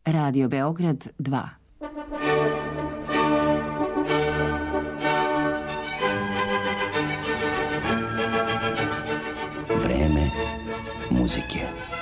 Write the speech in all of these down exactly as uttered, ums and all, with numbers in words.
Radio Beograd dva. Vreme muzike.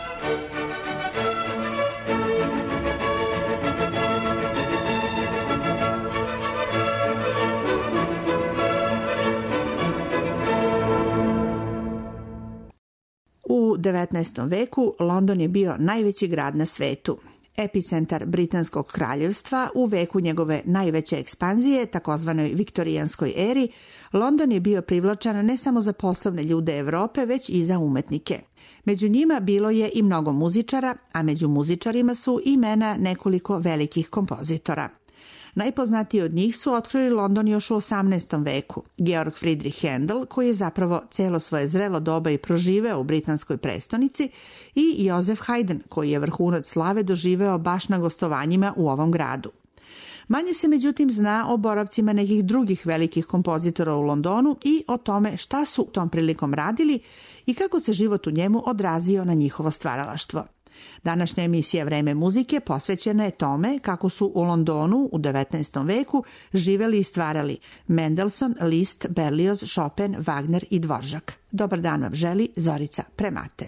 U devetnaestom veku London je bio najveći grad na svetu. Epicentar Britanskog kraljevstva u veku njegove najveće ekspanzije, takozvanoj viktorijanskoj eri, London je bio privlačan ne samo za poslovne ljude Evrope, već i za umetnike. Među njima bilo je i mnogo muzičara, a među muzičarima su imena nekoliko velikih kompozitora. Najpoznatiji od njih su otkrili London još u osamnaestom veku. Georg Friedrich Händel, koji je zapravo celo svoje zrelo doba i proživeo u britanskoj prestonici, i Joseph Haydn, koji je vrhunac slave doživeo baš na gostovanjima u ovom gradu. Manje se međutim zna o boravcima nekih drugih velikih kompozitora u Londonu i o tome šta su tom prilikom radili i kako se život u njemu odrazio na njihovo stvaralaštvo. Današnja emisija Vreme muzike posvećena je tome kako su u Londonu u devetnaestom veku živeli i stvarali Mendelssohn, Liszt, Berlioz, Chopin, Wagner i Dvorak. Dobar dan vam želi Zorica Premate.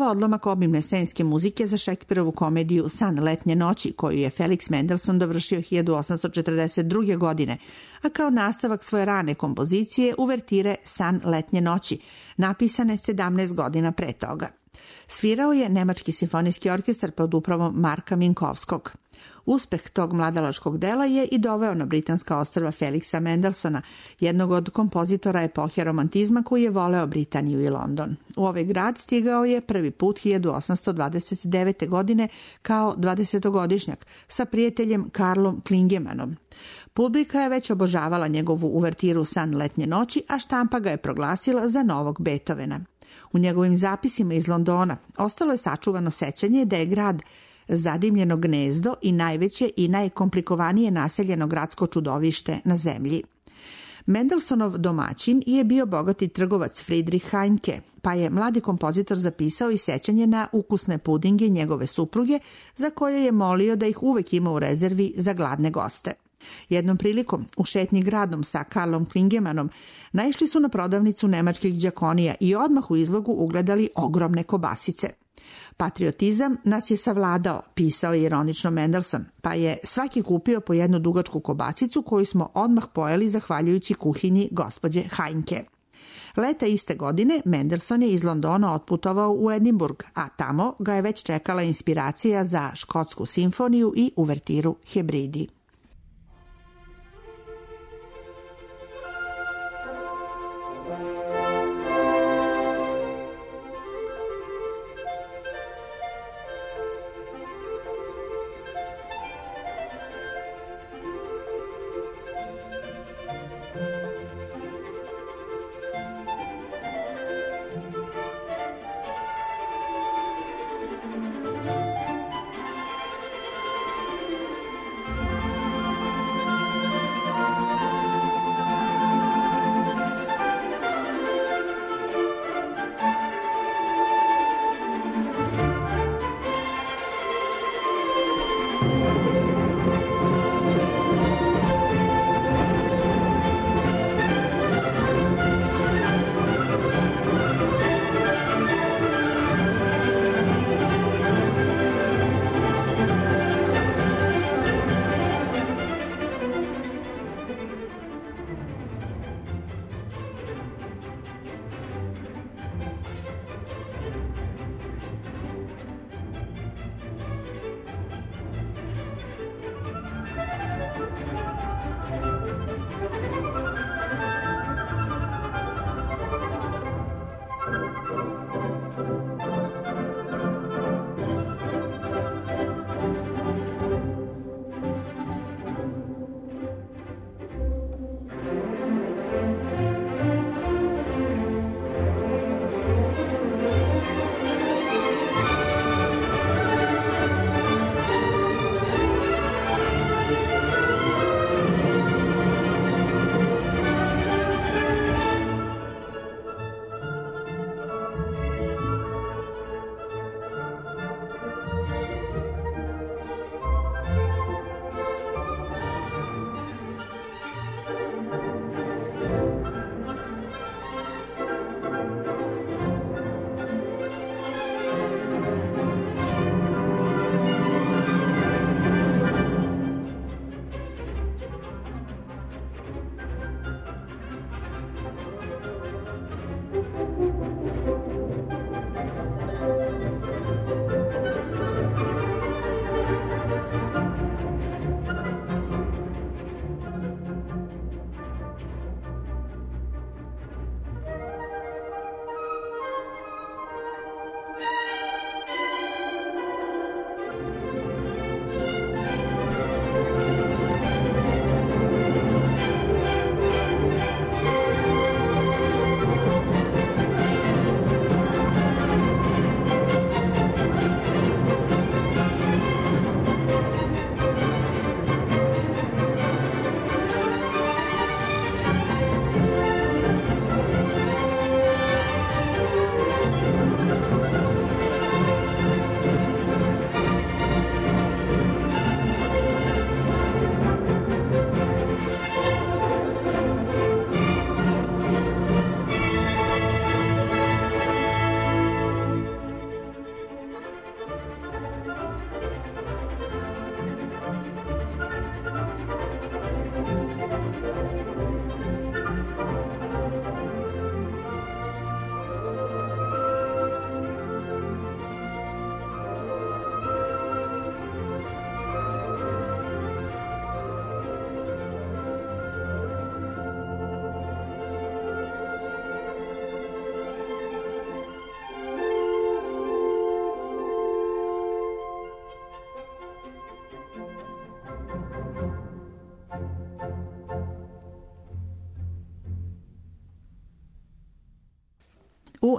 odlomak obimne scenske muzike za Šekspirovu komediju San letnje noći, koju je Felix Mendelssohn dovršio hiljadu osamsto četrdeset druge. godine, a kao nastavak svoje rane kompozicije uvertire San letnje noći, napisane sedamnaest godina pre toga. Svirao je Nemački simfonijski orkestar pod upravom Marka Minkovskog. Uspeh tog mladalačkog dela je i doveo na britanska ostrva Felixa Mendelssohna, jednog od kompozitora epohe romantizma koji je voleo Britaniju i London. U ovaj grad stigao je prvi put hiljadu osamsto dvadeset devete. godine kao dvadesetogodišnjak sa prijateljem Karlom Klingemanom. Publika je već obožavala njegovu uvertiru San letnje noći, a štampa ga je proglasila za novog Beethovena. U njegovim zapisima iz Londona ostalo je sačuvano sećanje da je grad zadimljeno gnezdo i najveće i najkomplikovanije naseljeno gradsko čudovište na zemlji. Mendelssohnov domaćin je bio bogati trgovac Friedrich Heinke, pa je mladi kompozitor zapisao i sećanje na ukusne pudinge njegove supruge, za koje je molio da ih uvek ima u rezervi za gladne goste. Jednom prilikom, u šetnji gradom sa Karlom Klingemanom, naišli su na prodavnicu nemačkih đakonija i odmah u izlogu ugledali ogromne kobasice. Patriotizam nas je savladao, pisao je ironično Mendelssohn, pa je svaki kupio po jednu dugačku kobasicu koju smo odmah pojeli zahvaljujući kuhinji gospođe Heinke. Leta iste godine Mendelssohn je iz Londona otputovao u Edinburgh, a tamo ga je već čekala inspiracija za škotsku simfoniju i uvertiru Hebridi.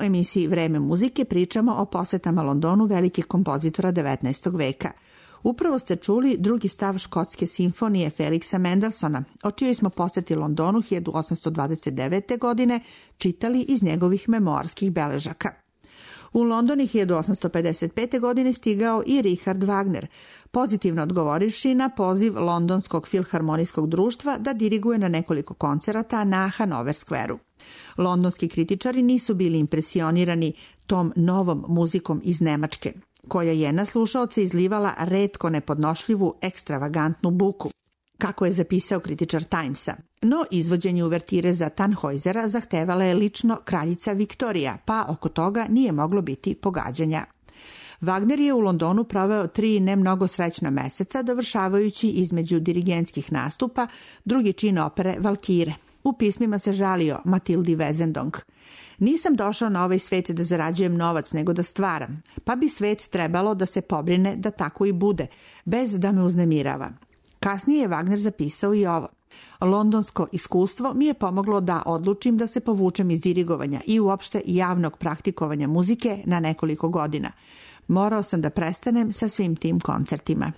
U emisiji Vreme muzike pričamo o posetama Londonu velikih kompozitora devetnaestog veka. Upravo ste čuli drugi stav škotske simfonije Felixa Mendelssohna, o čijoj smo poseti Londonu hiljadu osamsto dvadeset devete. godine čitali iz njegovih memoarskih beležaka. U London je hiljadu osamsto pedeset pete. godine stigao i Richard Wagner, pozitivno odgovorivši na poziv Londonskog filharmonijskog društva da diriguje na nekoliko koncerata na Hanover Square-u. Londonski kritičari nisu bili impresionirani tom novom muzikom iz Nemačke, koja je na slušaoce izlivala retko nepodnošljivu, ekstravagantnu buku, kako je zapisao kritičar Timesa. No izvođenje uvertire za Tannhäusera zahtevala je lično kraljica Viktorija, pa oko toga nije moglo biti pogađanja. Wagner je u Londonu proveo tri ne mnogo srećna meseca, dovršavajući između dirigentskih nastupa drugi čin opere Valkire. U pismima se žalio Matildi Wesendonck. Nisam došao na ovaj svet da zarađujem novac, nego da stvaram, pa bi svet trebalo da se pobrine da tako i bude, bez da me uznemirava. Kasnije je Wagner zapisao i ovo. Londonsko iskustvo mi je pomoglo da odlučim da se povučem iz dirigovanja i uopšte javnog praktikovanja muzike na nekoliko godina. Morao sam da prestanem sa svim tim koncertima.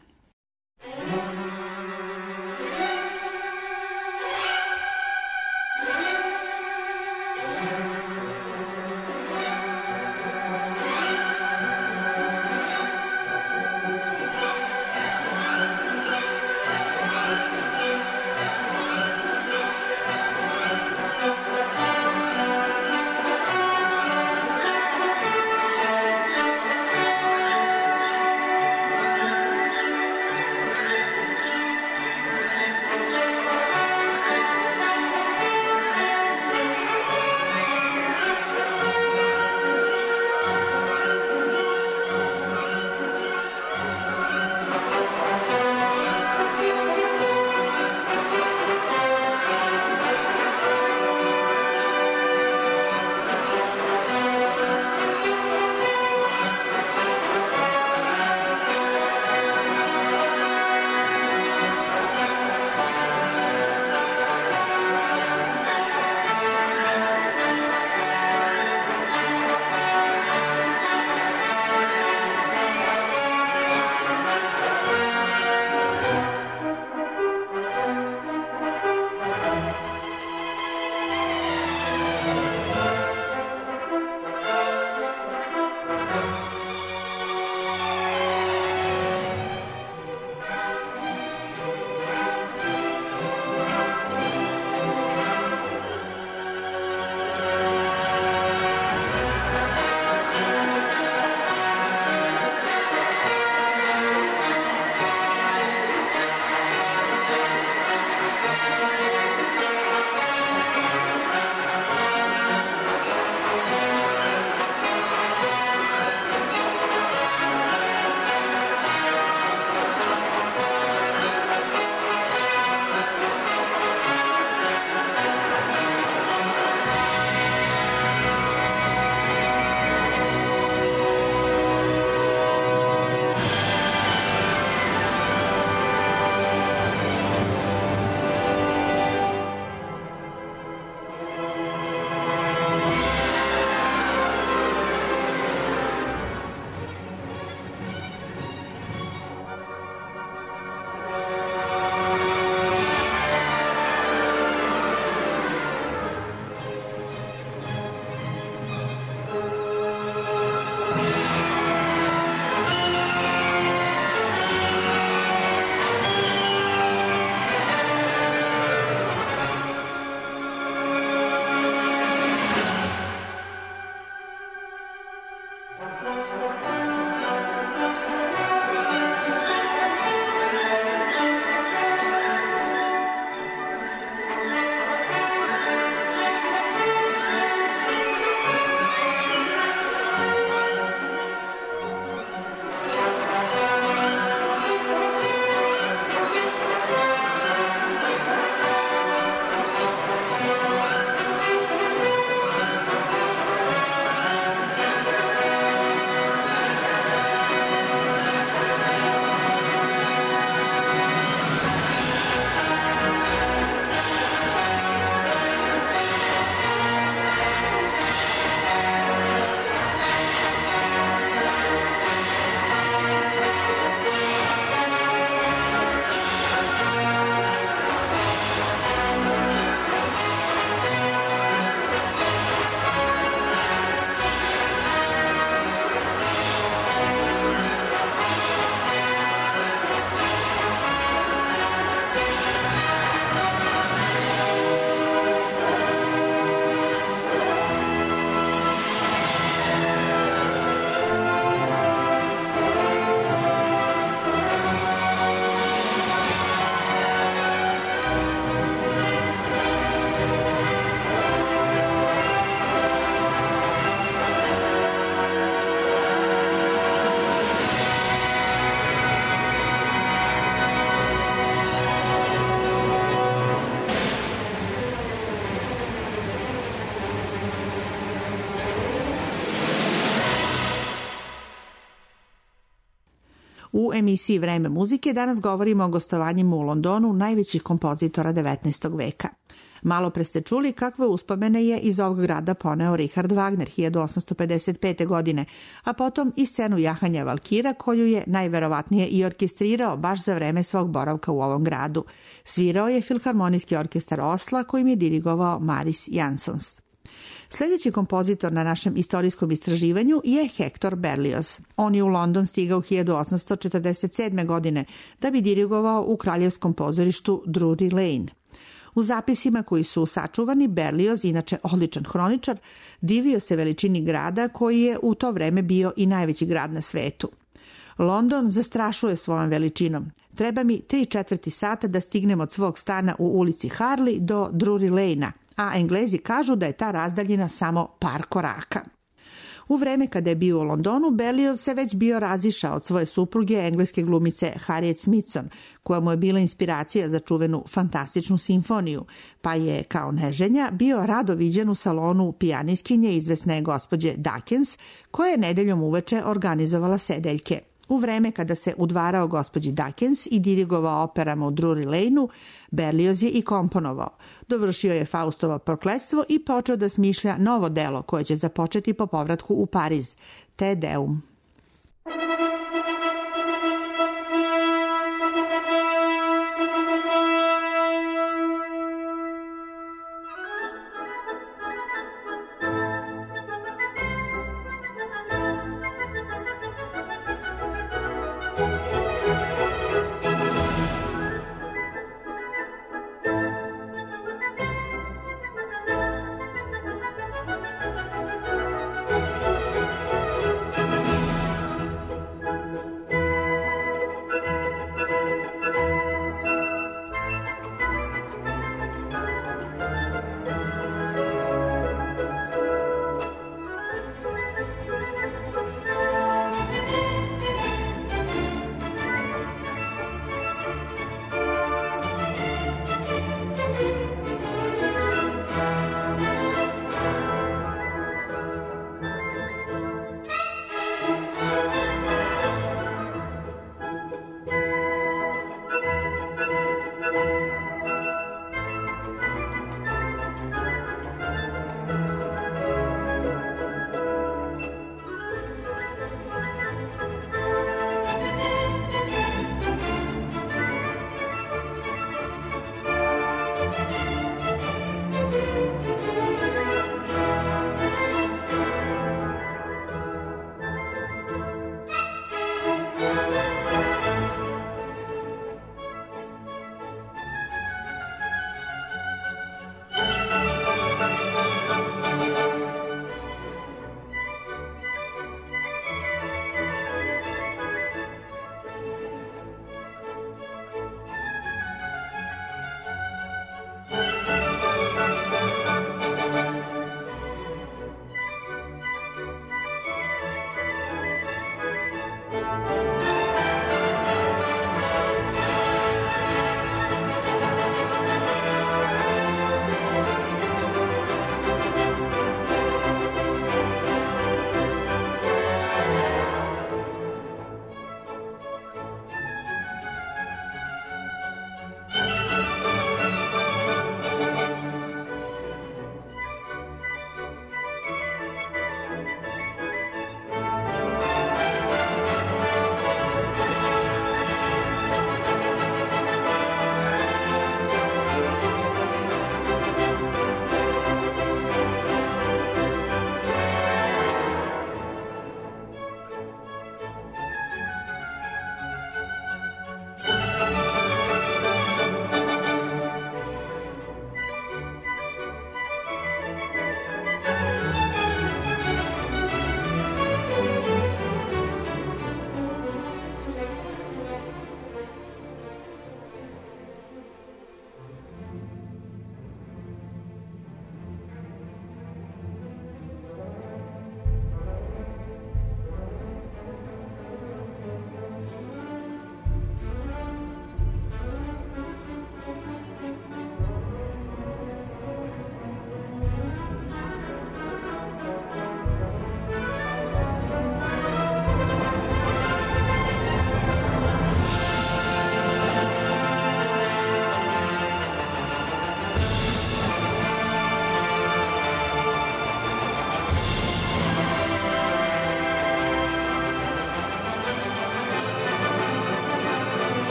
U emisiji Vreme muzike danas govorimo o gostovanjima u Londonu najvećih kompozitora devetnaestog veka. Malo pre ste čuli kakve uspomene je iz ovog grada poneo Richard Wagner hiljadu osamsto pedeset pete. godine, a potom i scenu jahanja Valkira koju je najverovatnije i orkestrirao baš za vreme svog boravka u ovom gradu. Svirao je Filharmonijski orkestar Osla kojim je dirigovao Maris Jansons. Sljedeći kompozitor na našem istorijskom istraživanju je Hector Berlioz. On je u London stigao hiljadu osamsto četrdeset sedme. godine da bi dirigovao u kraljevskom pozorištu Drury Lane. U zapisima koji su sačuvani, Berlioz, inače odličan hroničar, divio se veličini grada koji je u to vreme bio i najveći grad na svetu. London zastrašuje svojom veličinom. Treba mi tri četvrti sata da stignem od svog stana u ulici Harley do Drury Lane-a, a Englezi kažu da je ta razdaljina samo par koraka. U vreme kada je bio u Londonu, Berlioz se već bio razišao od svoje supruge, engleske glumice Harriet Smithson, koja mu je bila inspiracija za čuvenu fantastičnu simfoniju, pa je kao neženja bio rado viđen u salonu pijaniskinje izvesne gospođe Dakens, koja je nedeljom uveče organizovala sedeljke. U vreme kada se udvarao gospođi Dakens i dirigovao operama u Drury Lane-u, Berlioz je i komponovao. Dovršio je Faustovo prokletstvo i počeo da smišlja novo delo koje će započeti po povratku u Pariz, Te Deum.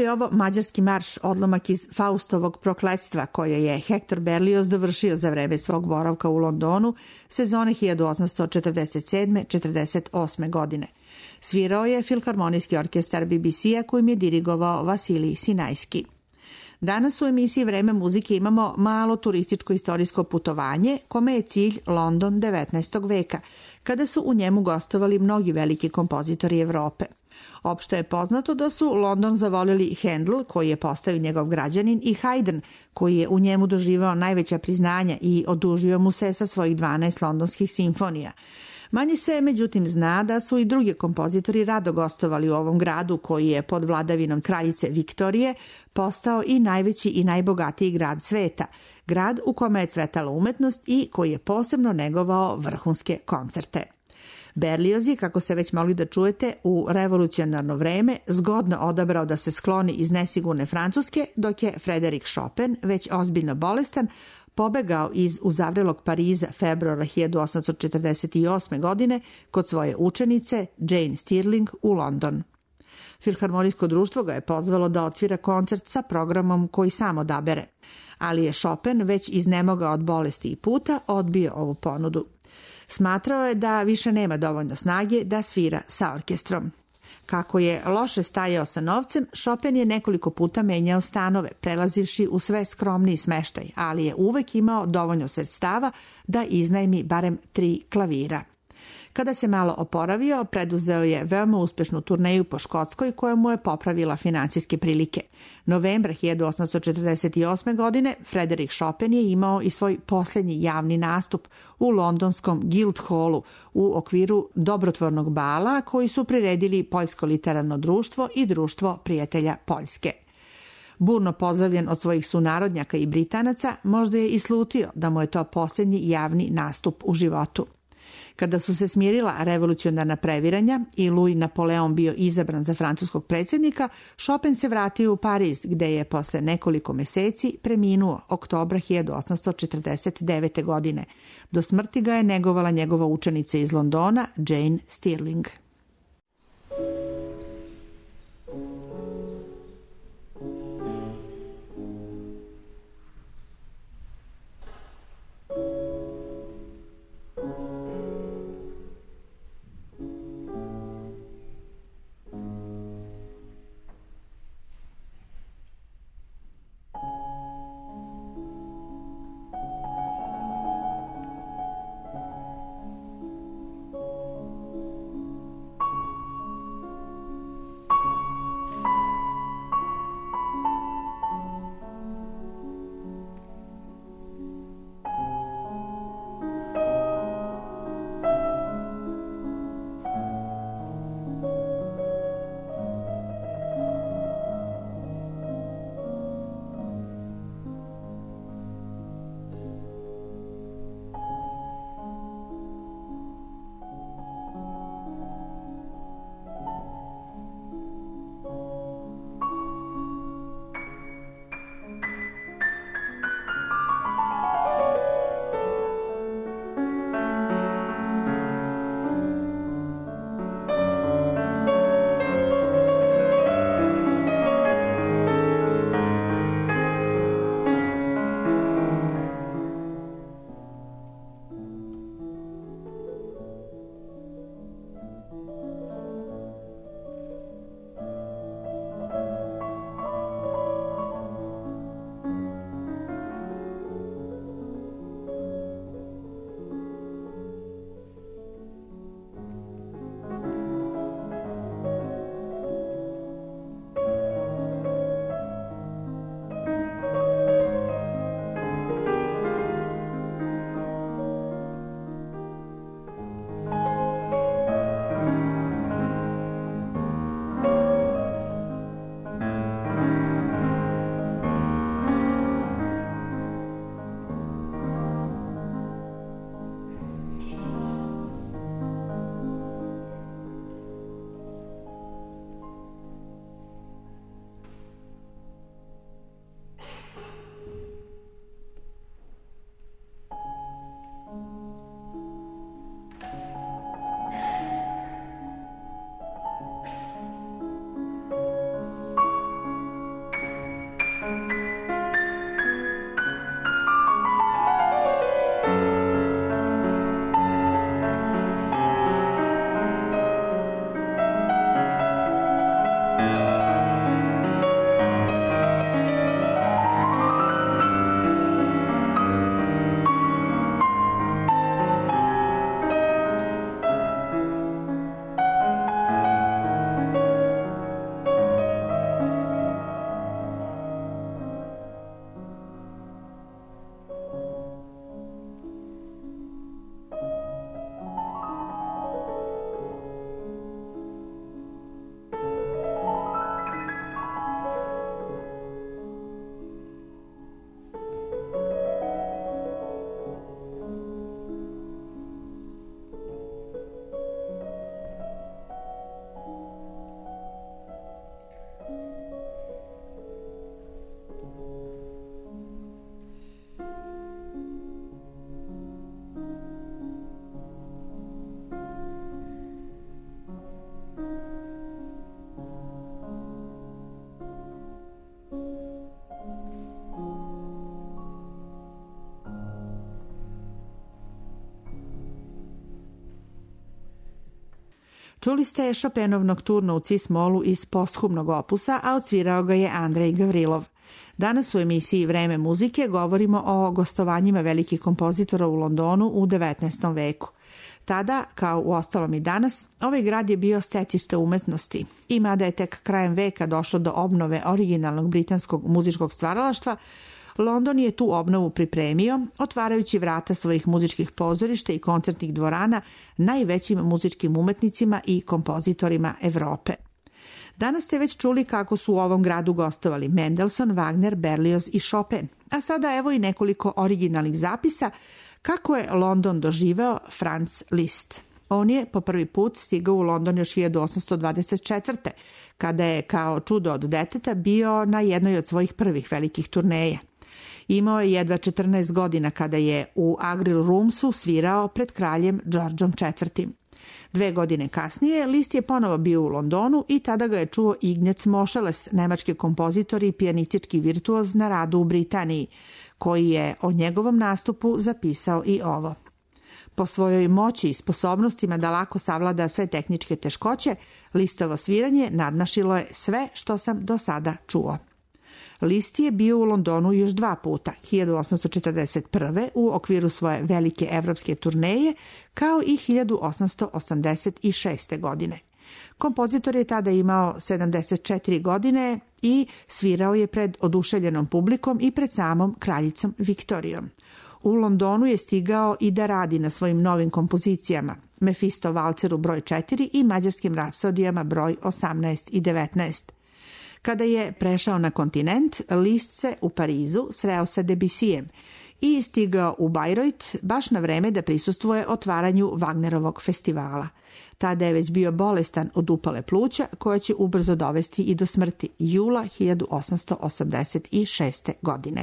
je ovo mađarski marš, odlomak iz Faustovog prokletstva koje je Hector Berlioz dovršio za vreme svog boravka u Londonu sezone hiljadu osamsto četrdeset sedme četrdeset osme. godine. Svirao je Filharmonijski orkestar B B C-a kojim je dirigovao Vasilij Sinajski. Danas u emisiji Vreme muzike imamo malo turističko istorijsko putovanje kome je cilj London devetnaestog veka, kada su u njemu gostovali mnogi veliki kompozitori Evrope. Opšte je poznato da su London zavolili Handel, koji je postao njegov građanin, i Haydn, koji je u njemu doživao najveća priznanja i odužio mu se sa svojih dvanaest londonskih simfonija. Manje se, međutim, zna da su i drugi kompozitori rado gostovali u ovom gradu koji je pod vladavinom kraljice Viktorije postao i najveći i najbogatiji grad sveta, grad u kome je cvetala umetnost i koji je posebno negovao vrhunske koncerte. Berlioz je, kako se već mogli da čujete, u revolucionarno vreme zgodno odabrao da se skloni iz nesigurne Francuske, dok je Frederik Chopin, već ozbiljno bolestan, pobegao iz uzavrelog Pariza februara hiljadu osamsto četrdeset osme. godine kod svoje učenice Jane Stirling u London. Filharmonijsko društvo ga je pozvalo da otvira koncert sa programom koji sam odabere, ali je Chopin, već iznemogao od bolesti i puta, odbio ovu ponudu. Smatrao je da više nema dovoljno snage da svira sa orkestrom. Kako je loše stajao sa novcem, Chopin je nekoliko puta menjao stanove, prelazivši u sve skromniji smeštaj, ali je uvek imao dovoljno sredstava da iznajmi barem tri klavira. Kada se malo oporavio, preduzeo je veoma uspešnu turneju po Škotskoj koja mu je popravila finansijske prilike. Novembra hiljadu osamsto četrdeset osme. godine Frederik Chopin je imao i svoj posljednji javni nastup u londonskom Guildhallu u okviru dobrotvornog bala koji su priredili Poljsko literarno društvo i Društvo prijatelja Poljske. Burno pozdravljen od svojih sunarodnjaka i Britanaca, možda je i slutio da mu je to posljednji javni nastup u životu. Kada su se smirila revolucionarna previranja i Louis Napoleon bio izabran za francuskog predsjednika, Chopin se vratio u Pariz, gde je posle nekoliko meseci preminuo oktobra hiljadu osamsto četrdeset devete. godine. Do smrti ga je negovala njegova učenica iz Londona, Jane Stirling. Čuli ste Chopinov nokturno u cis-molu iz posthumnog opusa, a odsvirao ga je Andrej Gavrilov. Danas u emisiji Vreme muzike govorimo o gostovanjima velikih kompozitora u Londonu u devetnaestom veku. Tada, kao u ostalom i danas, ovaj grad je bio stecište umetnosti i mada je tek krajem veka došlo do obnove originalnog britanskog muzičkog stvaralaštva, London je tu obnovu pripremio, otvarajući vrata svojih muzičkih pozorišta i koncertnih dvorana najvećim muzičkim umetnicima i kompozitorima Evrope. Danas ste već čuli kako su u ovom gradu gostovali Mendelssohn, Wagner, Berlioz i Chopin, a sada evo i nekoliko originalnih zapisa kako je London doživeo Franz Liszt. On je po prvi put stigao u London još hiljadu osamsto dvadeset četvrte. kada je kao čudo od deteta bio na jednoj od svojih prvih velikih turneja. Imao je jedva četrnaest godina kada je u Agril Roomsu svirao pred kraljem Đorđom četvrtim. Dve godine kasnije Liszt je ponovo bio u Londonu i tada ga je čuo Ignjac Moscheles, nemački kompozitor i pijanistički virtuoz na radu u Britaniji, koji je o njegovom nastupu zapisao i ovo. Po svojoj moći i sposobnostima da lako savlada sve tehničke teškoće, Listovo sviranje nadmašilo je sve što sam do sada čuo. Liszt je bio u Londonu još dva puta, hiljadu osamsto četrdeset prve u okviru svoje velike evropske turneje, kao i hiljadu osamsto osamdeset šeste. godine. Kompozitor je tada imao sedamdeset četiri godine i svirao je pred oduševljenom publikom i pred samom kraljicom Viktorijom. U Londonu je stigao i da radi na svojim novim kompozicijama, Mefisto valceru broj četiri i mađarskim rapsodijama broj osamnaest i devetnaest. Kada je prešao na kontinent, Liszt se u Parizu sreo sa Debussyjem i stigao u Bayreuth baš na vreme da prisustvuje otvaranju Wagnerovog festivala. Tada je već bio bolestan od upale pluća koja će ubrzo dovesti i do smrti jula hiljadu osamsto osamdeset šeste. godine.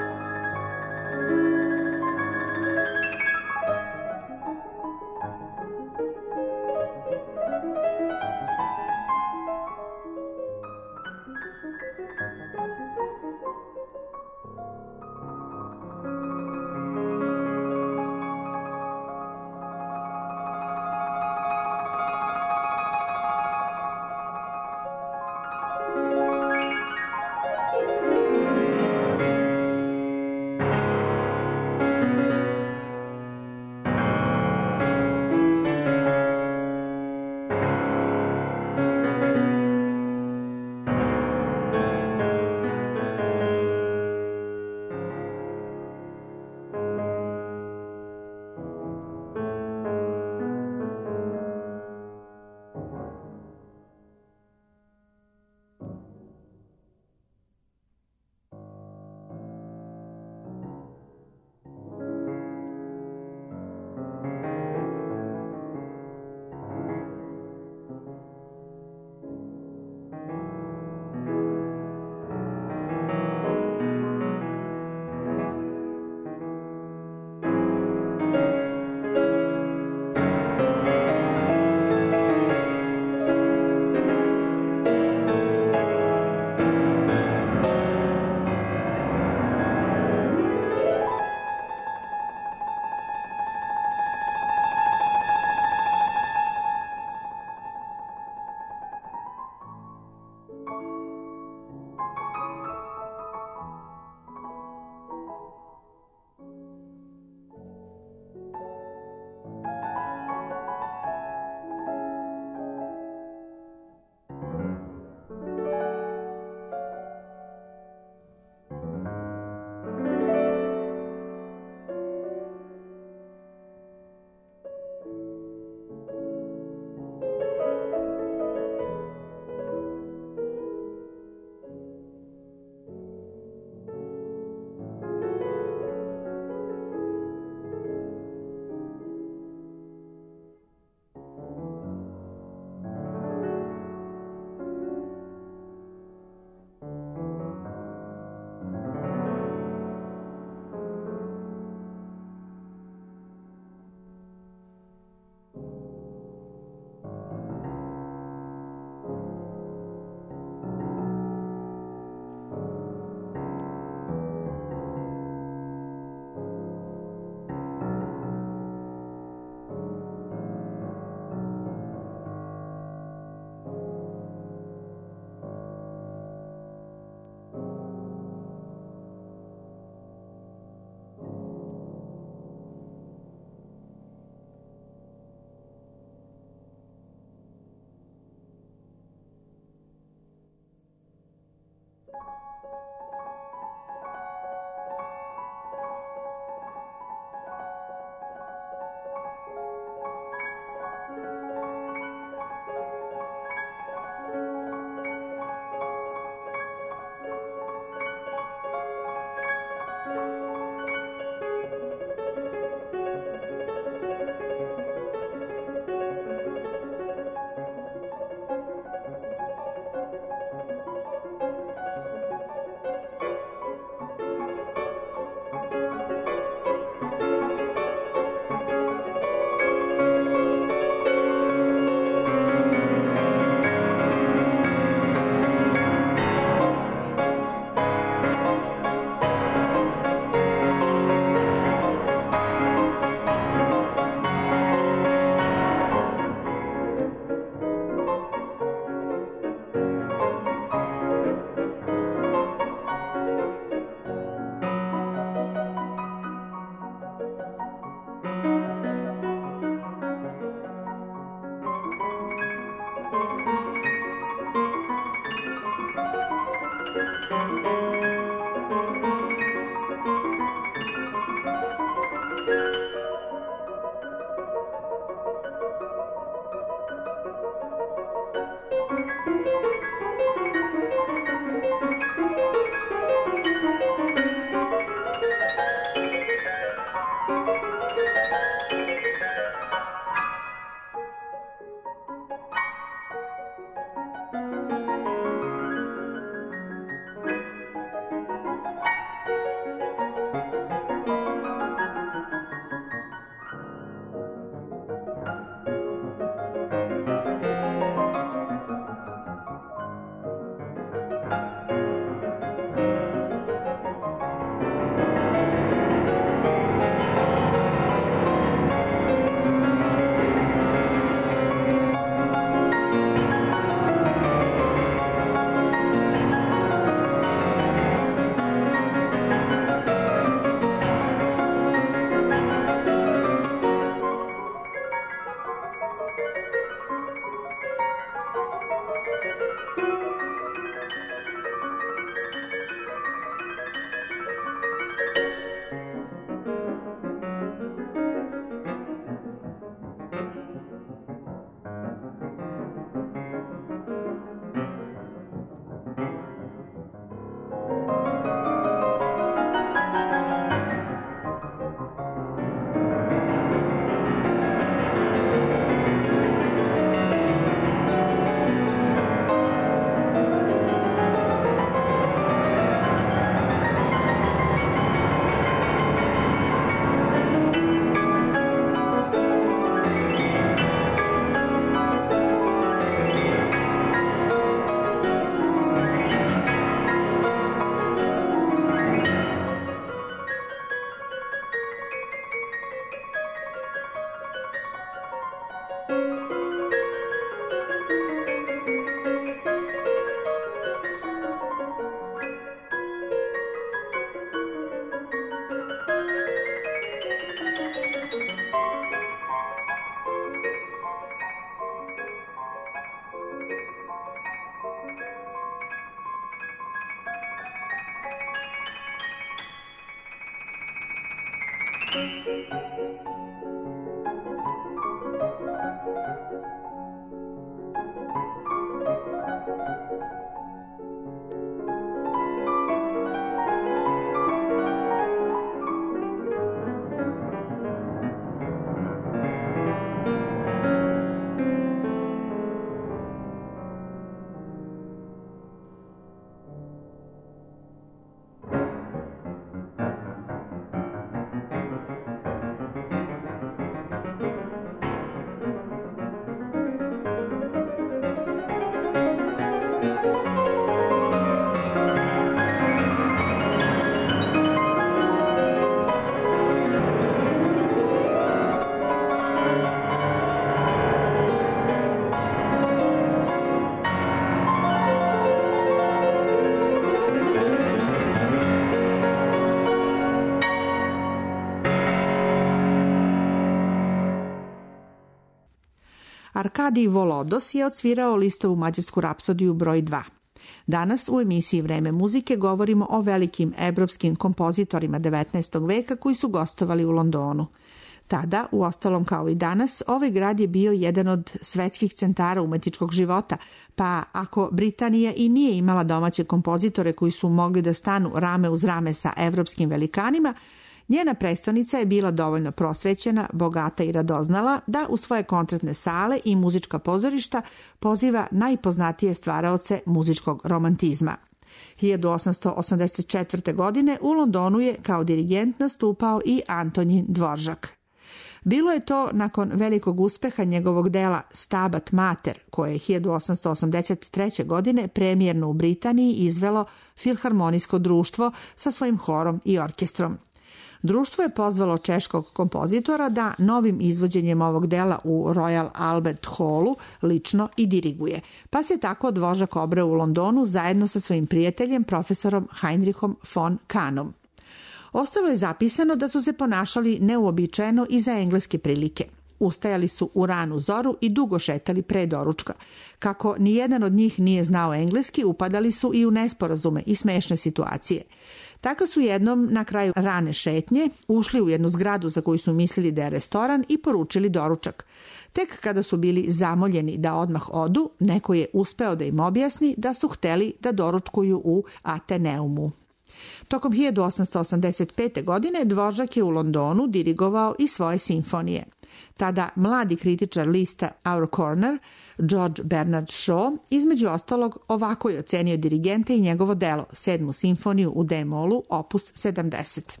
Arkadij Volodos je odsvirao Listovu mađarsku rapsodiju broj dva. Danas u emisiji Vreme muzike govorimo o velikim evropskim kompozitorima devetnaestog veka koji su gostovali u Londonu. Tada, uostalom kao i danas, ovaj grad je bio jedan od svetskih centara umetničkog života, pa ako Britanija i nije imala domaće kompozitore koji su mogli da stanu rame uz rame sa evropskim velikanima, njena prestonica je bila dovoljno prosvećena, bogata i radoznala da u svoje koncertne sale i muzička pozorišta poziva najpoznatije stvaraoce muzičkog romantizma. hiljadu osamsto osamdeset četvrte. godine u Londonu je kao dirigent nastupao i Antonin Dvoržak. Bilo je to nakon velikog uspeha njegovog dela Stabat Mater, koje je hiljadu osamsto osamdeset treće. godine premijerno u Britaniji izvelo Filharmonijsko društvo sa svojim horom i orkestrom. Društvo je pozvalo češkog kompozitora da novim izvođenjem ovog dela u Royal Albert Hallu lično i diriguje, pa se tako Dvoržak obreo u Londonu zajedno sa svojim prijateljem profesorom Heinrichom von Kahnom. Ostalo je zapisano da su se ponašali neuobičajeno i za engleske prilike. Ustajali su u ranu zoru i dugo šetali pre doručka. Kako nijedan od njih nije znao engleski, upadali su i u nesporazume i smešne situacije. Tako su jednom na kraju rane šetnje ušli u jednu zgradu za koju su mislili da je restoran i poručili doručak. Tek kada su bili zamoljeni da odmah odu, neko je uspeo da im objasni da su hteli da doručkuju u Ateneumu. Tokom hiljadu osamsto osamdeset pete. godine Dvoržak je u Londonu dirigovao i svoje simfonije. Tada mladi kritičar lista Our Corner, George Bernard Shaw, između ostalog ovako je ocenio dirigenta i njegovo delo, sedmu simfoniju u D-molu, opus sedamdeset.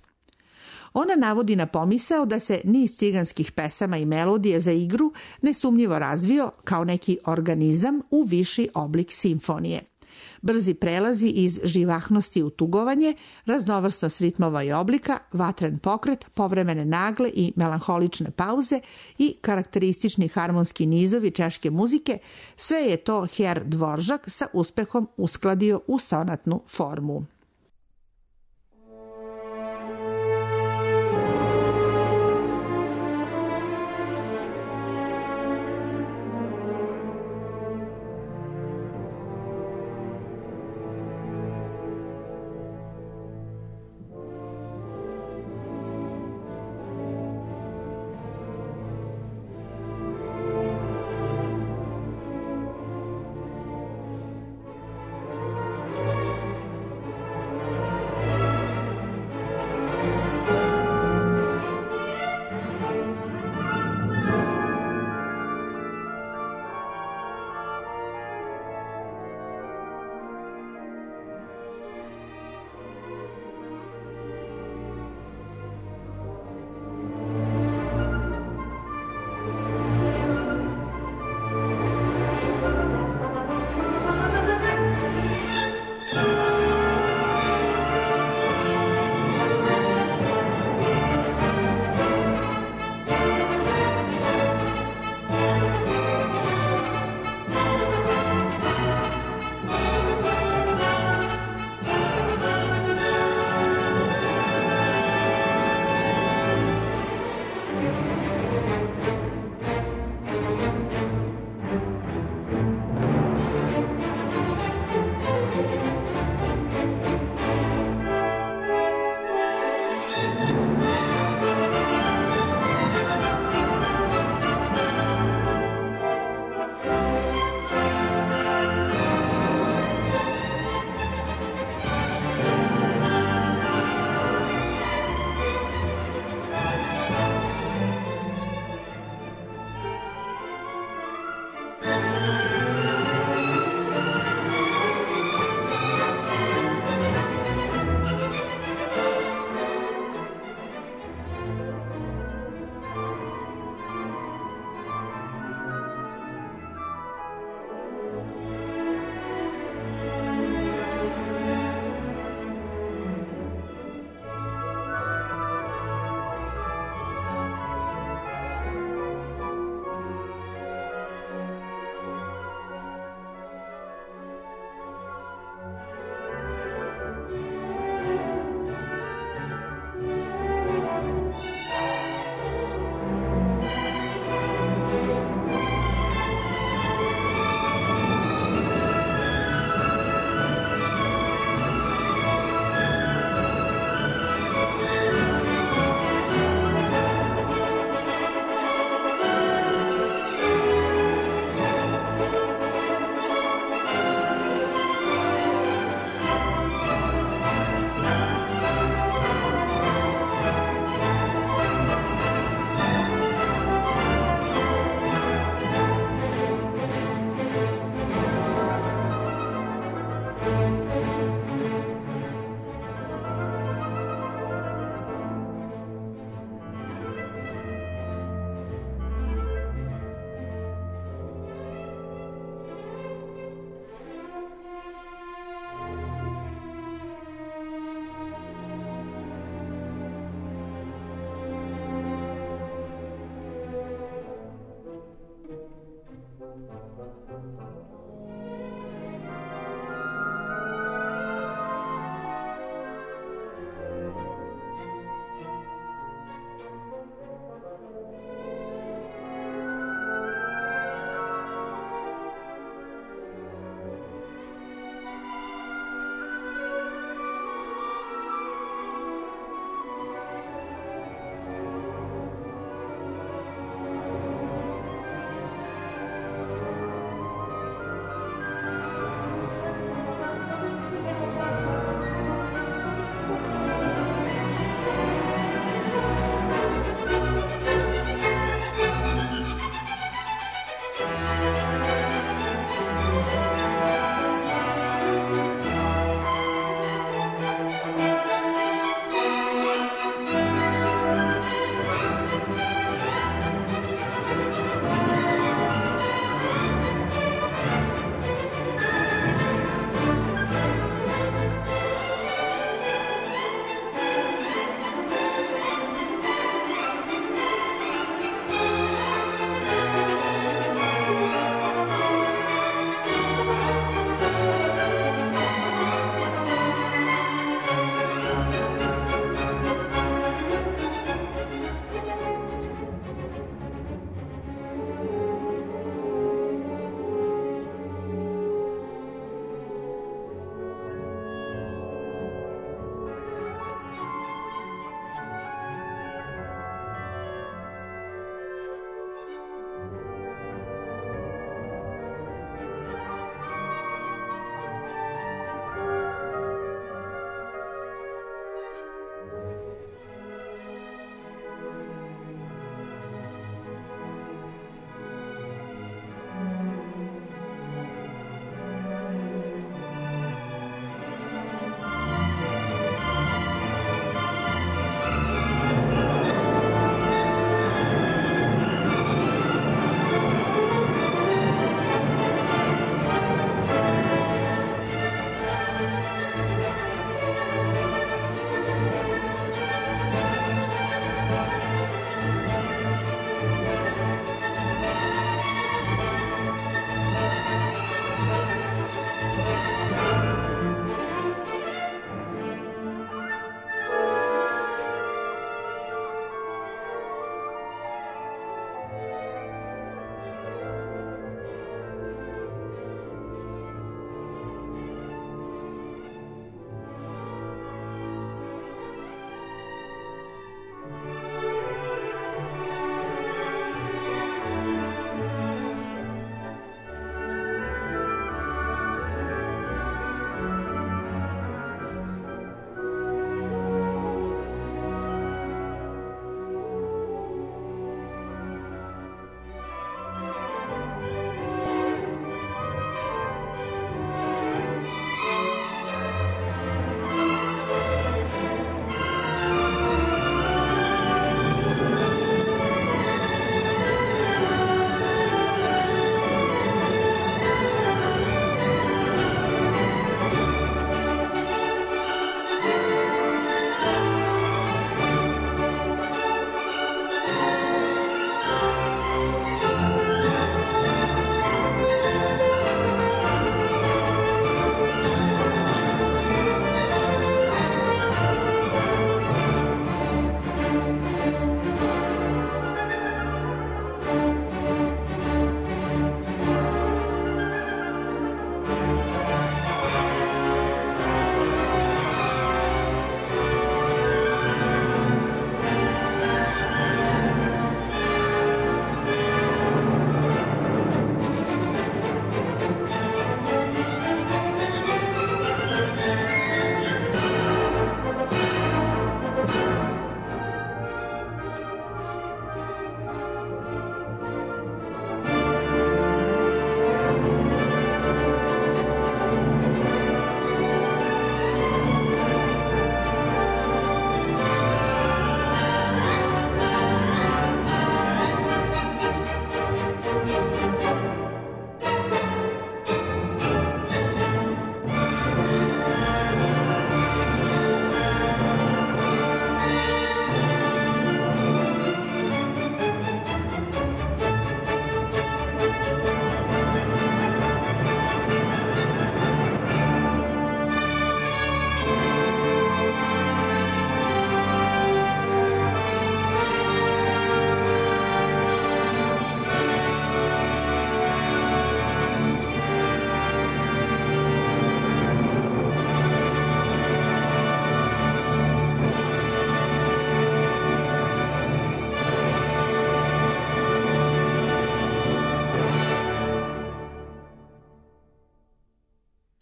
Ona navodi na pomisao da se niz ciganskih pesama i melodije za igru nesumnjivo razvio kao neki organizam u viši oblik simfonije. Brzi prelazi iz živahnosti u tugovanje, raznovrsnost ritmova i oblika, vatren pokret, povremene nagle i melanholične pauze i karakteristični harmonski nizovi češke muzike, sve je to Herr Dvoržak sa uspehom uskladio u sonatnu formu.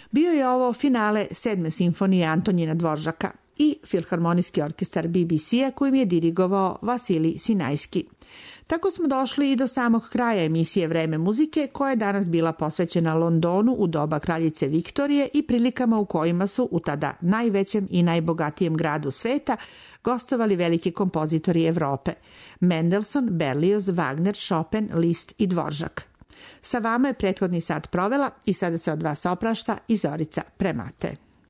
Bio je ovo finale sedme simfonije Antonjina Dvoržaka i Filharmonijski orkestar B B C-a kojim je dirigovao Vasilij Sinajski. Tako smo došli i do samog kraja emisije Vreme muzike, koja je danas bila posvećena Londonu u doba kraljice Viktorije i prilikama u kojima su u tada najvećem i najbogatijem gradu sveta gostovali veliki kompozitori Evrope: Mendelssohn, Berlioz, Wagner, Chopin, Liszt i Dvoržak. Sa vama je prethodni sat provela i sada se od vas oprašta i Zorica Premate.